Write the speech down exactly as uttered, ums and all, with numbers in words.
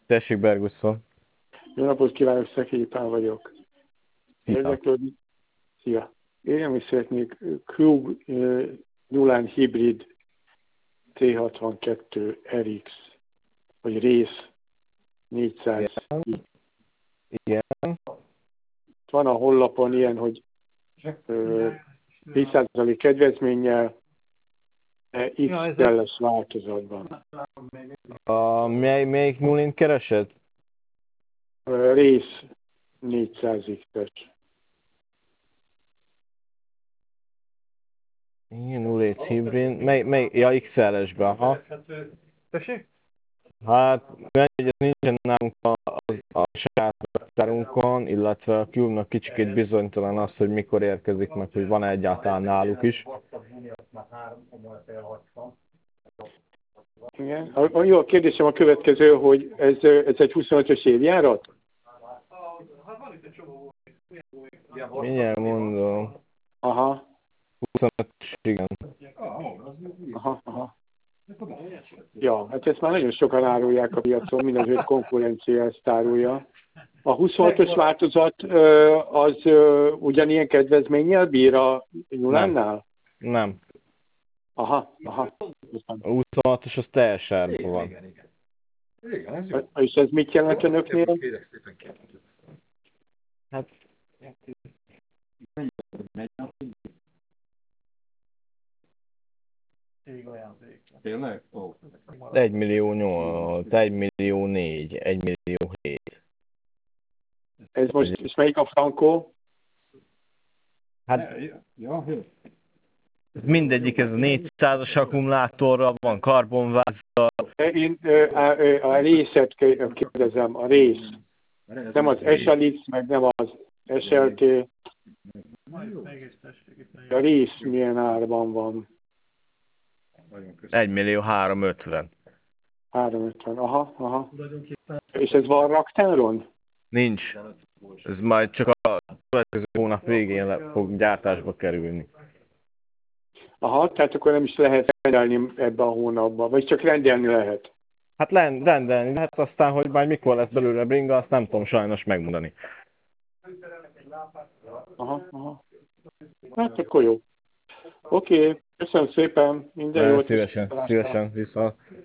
Tessék, Berguszon. Jó napot kívánok, Szekélyi Pál vagyok. Érdeklődni. Szia. Én is szeretnék Krug nullán hibrid té hatvankettő er iksz, vagy rész négyszáz. Igen. Igen. Van a honlapon ilyen, hogy tíz százalék kedvezménnyel iksz es változatban. A, mely, melyik nullint keresed? Rész négyszáz iksz-es. Igen, nullét hibrid. Mely, mely, ja, iksz el es-be, aha. Tessék? Hát, ez nincsen nálunk a, a, a saját raktárunkon, illetve a Cube-nak kicsikét bizonytalan az, hogy mikor érkezik meg, hogy van-e egyáltalán náluk is. Igen. A, jó, a kérdésem a következő, hogy ez, ez egy huszonötös évjárat? Hát van itt egy csomó. Mindjárt mondom. Aha. huszonötös, igen. Aha, aha. Ja, hát ezt már nagyon sokan árulják a piacon, mindazért konkurencia ezt árulja. A huszonhatos változat az ugyanilyen kedvezménnyel bír a Nulánnál? Nem. Aha, aha. A huszonhatos az teljes árban van. Igen, igen. Igen, ez jó. És ez mit jelent önöknél? Kérek szépen kérlek. Hát, Tényleg? Ó. egy millió nyolc, egy millió négy, egy millió hét. Ez most, és melyik a frankó? Hát, Ja, ja, jó. mindegyik ez a négyszázas akkumulátorral van, karbonvázzal. Én a, a, a részet kérdezem, a rész. Nem az es el iksz, meg nem az es el té. A rész milyen árban van? egy millió háromszázötven. háromszázötven, aha, aha. És ez van raktáron? Nincs. Ez majd csak a következő hónap végén le fog gyártásba kerülni. Aha, tehát akkor nem is lehet rendelni ebbe a hónapba, vagy csak rendelni lehet. Hát len- rendelni lehet, aztán, hogy majd mikor lesz belőle bringa, azt nem tudom sajnos megmondani. Aha, aha. Hát akkor jó. Oké, okay. Köszönöm szépen, minden Nagyon jót. szívesen, szívesen, viszont.